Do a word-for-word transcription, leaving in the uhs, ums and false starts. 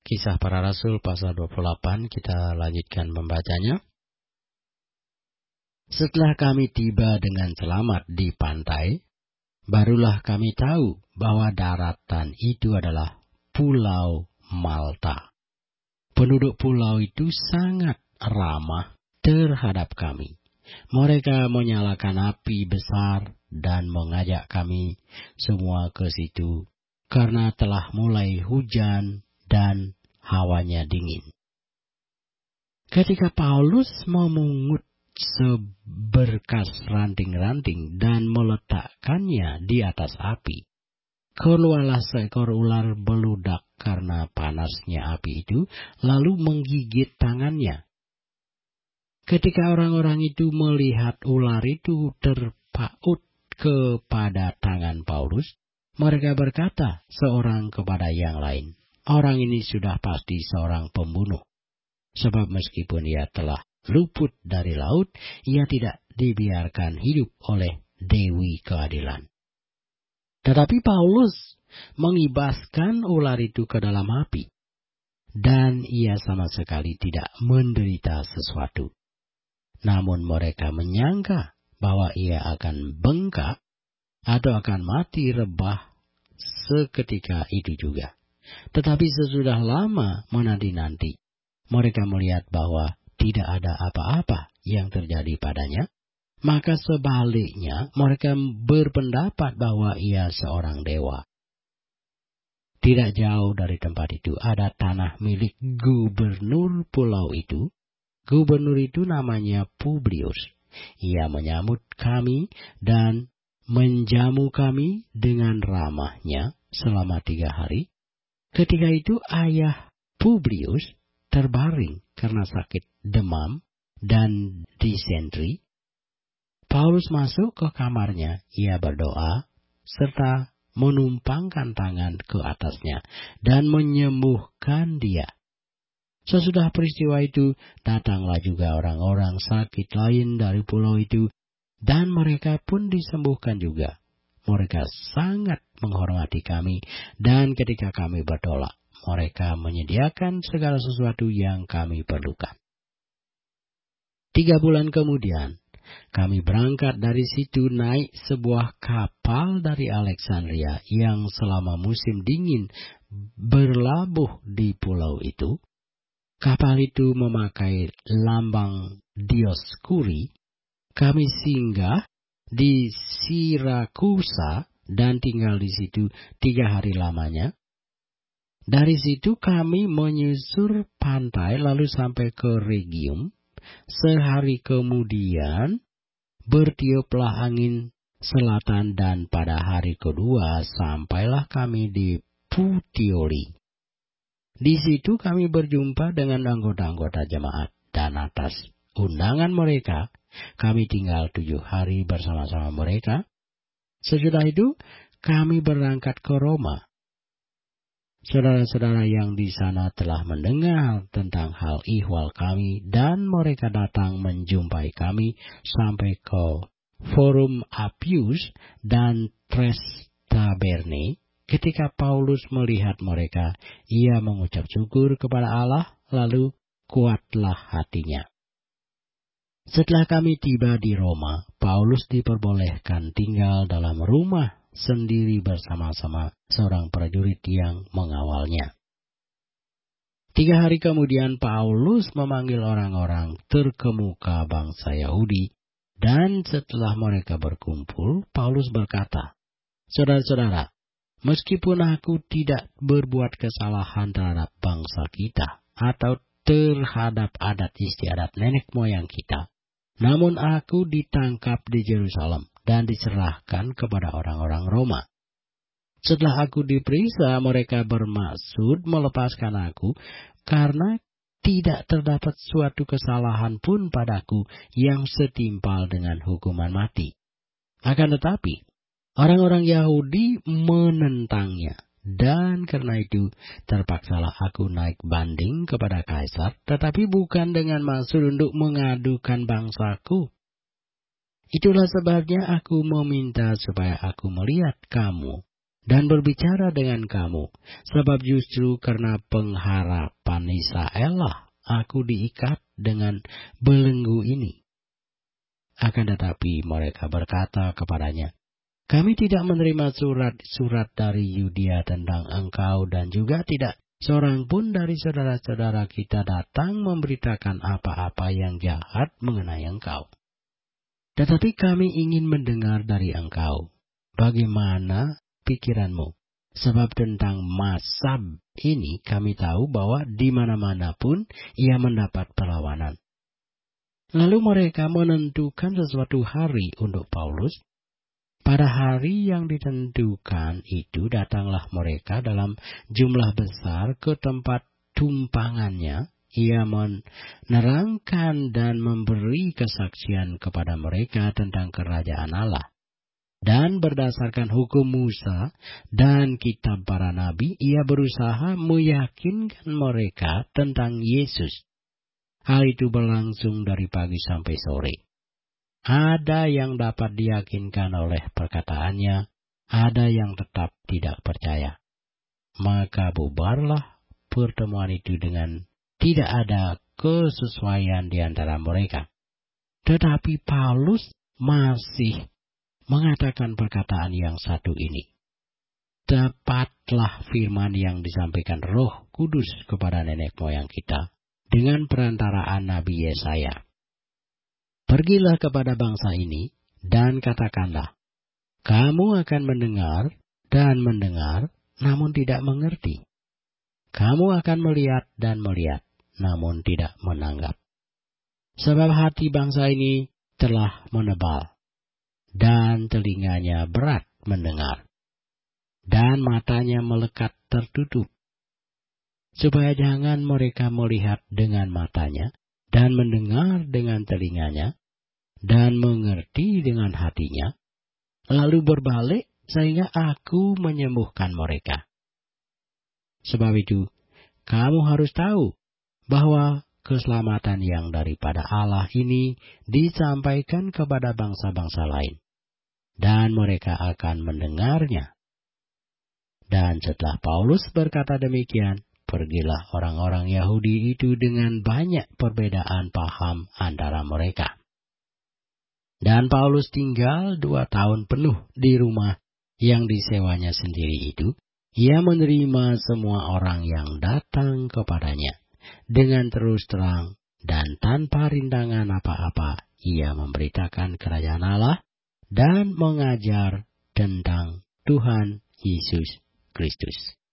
Kisah Para Rasul pasal dua puluh delapan, kita lanjutkan membacanya. Setelah kami tiba dengan selamat di pantai, barulah kami tahu bahwa daratan itu adalah Pulau Malta. Penduduk pulau itu sangat ramah terhadap kami. Mereka menyalakan api besar dan mengajak kami semua ke situ karena telah mulai hujan dan hawanya dingin. Ketika Paulus memungut seberkas ranting-ranting dan meletakkannya di atas api, keluarlah seekor ular beludak karena panasnya api itu, lalu menggigit tangannya. Ketika orang-orang itu melihat ular itu terpaut kepada tangan Paulus, mereka berkata seorang kepada yang lain, "Orang ini sudah pasti seorang pembunuh. Sebab meskipun ia telah luput dari laut, ia tidak dibiarkan hidup oleh Dewi Keadilan." Tetapi Paulus mengibaskan ular itu ke dalam api, dan ia sama sekali tidak menderita sesuatu. Namun mereka menyangka bahwa ia akan bengkak atau akan mati rebah seketika itu juga. Tetapi sesudah lama menanti-nanti, mereka melihat bahwa tidak ada apa-apa yang terjadi padanya. Maka sebaliknya mereka berpendapat bahwa ia seorang dewa. Tidak jauh dari tempat itu ada tanah milik gubernur pulau itu. Gubernur itu namanya Publius. Ia menyambut kami dan menjamu kami dengan ramahnya selama tiga hari. Ketika itu ayah Publius terbaring karena sakit demam dan disentri. Paulus masuk ke kamarnya, ia berdoa, serta menumpangkan tangan ke atasnya dan menyembuhkan dia. Sesudah peristiwa itu, datanglah juga orang-orang sakit lain dari pulau itu, dan mereka pun disembuhkan juga. Mereka sangat menghormati kami, dan ketika kami bertolak, mereka menyediakan segala sesuatu yang kami perlukan. Tiga bulan kemudian, kami berangkat dari situ naik sebuah kapal dari Alexandria yang selama musim dingin berlabuh di pulau itu. Kapal itu memakai lambang Dioskuri. Kami singgah di Sirakusa dan tinggal di situ tiga hari lamanya. Dari situ kami menyusur pantai lalu sampai ke Rhegium. Sehari kemudian bertiuplah angin selatan dan pada hari kedua sampailah kami di Puteoli. Di situ kami berjumpa dengan anggota-anggota jemaat dan atas undangan mereka kami tinggal tujuh hari bersama-sama mereka. Sesudah itu kami berangkat ke Roma. Saudara-saudara yang di sana telah mendengar tentang hal ihwal kami dan mereka datang menjumpai kami sampai ke Forum Appius dan Tres Taberne. Ketika Paulus melihat mereka, ia mengucap syukur kepada Allah, lalu kuatlah hatinya. Setelah kami tiba di Roma, Paulus diperbolehkan tinggal dalam rumah sendiri bersama-sama seorang prajurit yang mengawalnya. Tiga hari kemudian Paulus memanggil orang-orang terkemuka bangsa Yahudi, dan setelah mereka berkumpul, Paulus berkata, "Saudara-saudara, meskipun aku tidak berbuat kesalahan terhadap bangsa kita atau terhadap adat istiadat nenek moyang kita, namun aku ditangkap di Yerusalem dan diserahkan kepada orang-orang Roma. Setelah aku diperiksa, mereka bermaksud melepaskan aku karena tidak terdapat suatu kesalahan pun padaku yang setimpal dengan hukuman mati. Akan tetapi, orang-orang Yahudi menentangnya, dan karena itu terpaksalah aku naik banding kepada Kaisar, tetapi bukan dengan maksud untuk mengadukan bangsaku. Itulah sebabnya aku meminta supaya aku melihat kamu dan berbicara dengan kamu, sebab justru karena pengharapan Israel lah aku diikat dengan belenggu ini." Akan tetapi mereka berkata kepadanya, "Kami tidak menerima surat-surat dari Yudea tentang engkau, dan juga tidak seorang pun dari saudara-saudara kita datang memberitakan apa-apa yang jahat mengenai engkau. Tetapi kami ingin mendengar dari engkau, bagaimana pikiranmu? Sebab tentang Masab ini kami tahu bahwa di mana-mana pun ia mendapat perlawanan." Lalu mereka menentukan sesuatu hari untuk Paulus. Pada hari yang ditentukan itu datanglah mereka dalam jumlah besar ke tempat tumpangannya. Ia menerangkan dan memberi kesaksian kepada mereka tentang kerajaan Allah. Dan berdasarkan hukum Musa dan kitab para nabi, ia berusaha meyakinkan mereka tentang Yesus. Hal itu berlangsung dari pagi sampai sore. Ada yang dapat diyakinkan oleh perkataannya, ada yang tetap tidak percaya. Maka bubarlah pertemuan itu dengan tidak ada kesesuaian di antara mereka. Tetapi Paulus masih mengatakan perkataan yang satu ini. Tepatlah firman yang disampaikan Roh Kudus kepada nenek moyang kita dengan perantaraan Nabi Yesaya. "Pergilah kepada bangsa ini dan katakanlah, kamu akan mendengar dan mendengar, namun tidak mengerti. Kamu akan melihat dan melihat, namun tidak menanggap. Sebab hati bangsa ini telah menebal, dan telinganya berat mendengar, dan matanya melekat tertutup, supaya jangan mereka melihat dengan matanya, dan mendengar dengan telinganya, dan mengerti dengan hatinya, lalu berbalik sehingga aku menyembuhkan mereka. Sebab itu, kamu harus tahu bahwa keselamatan yang daripada Allah ini disampaikan kepada bangsa-bangsa lain, dan mereka akan mendengarnya." Dan setelah Paulus berkata demikian, pergilah orang-orang Yahudi itu dengan banyak perbedaan paham antara mereka. Dan Paulus tinggal dua tahun penuh di rumah yang disewanya sendiri itu. Ia menerima semua orang yang datang kepadanya dengan terus terang dan tanpa rintangan apa-apa. Ia memberitakan kerajaan Allah dan mengajar tentang Tuhan Yesus Kristus.